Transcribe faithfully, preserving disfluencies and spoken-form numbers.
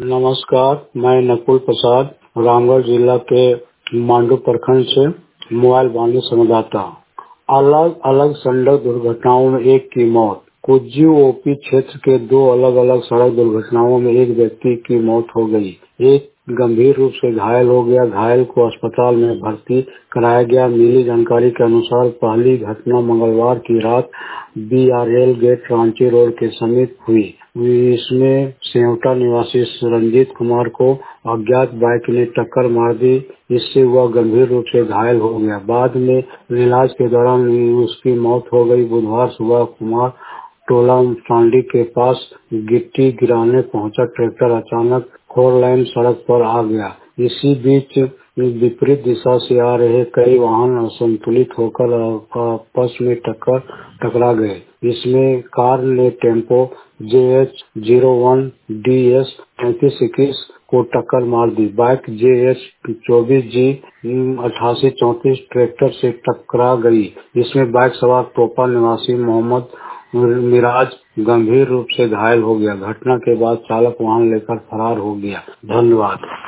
नमस्कार, मैं नकुल प्रसाद रामगढ़ जिला के मांडू प्रखंड से मोबाइल वाणी संवाददाता। अलग अलग सड़क दुर्घटनाओं में एक की मौत। कुज्जी ओपी क्षेत्र के दो अलग अलग सड़क दुर्घटनाओं में एक व्यक्ति की मौत हो गई, एक गंभीर रूप से घायल हो गया। घायल को अस्पताल में भर्ती कराया गया। मिली जानकारी के अनुसार पहली घटना मंगलवार की रात B R L gate Ranchi road के समीप हुई। इसमें सेवटा निवासी रंजीत कुमार को अज्ञात बाइक ने टक्कर मार दी, इससे वह गंभीर रूप से घायल हो गया। बाद में इलाज के दौरान उसकी मौत हो गई। बुधवार सुबह कुमार टोला टांडी के पास गिट्टी गिराने पहुंचा ट्रैक्टर अचानक फोर लाइन सड़क पर आ गया। इसी बीच विपरीत दिशा से आ रहे कई वाहन असंतुलित होकर आपस में टक्कर टकरा गए। इसमें कार ने tempo J H zero one D S पैंतीस इक्कीस को टक्कर मार दी। बाइक जे एच चौबीस जी अठासी चौंतीस ट्रैक्टर से टकरा गई। इसमें बाइक सवार टोपा निवासी मोहम्मद मिराज गंभीर रूप से घायल हो गया। घटना के बाद चालक वाहन लेकर फरार हो गया। धन्यवाद।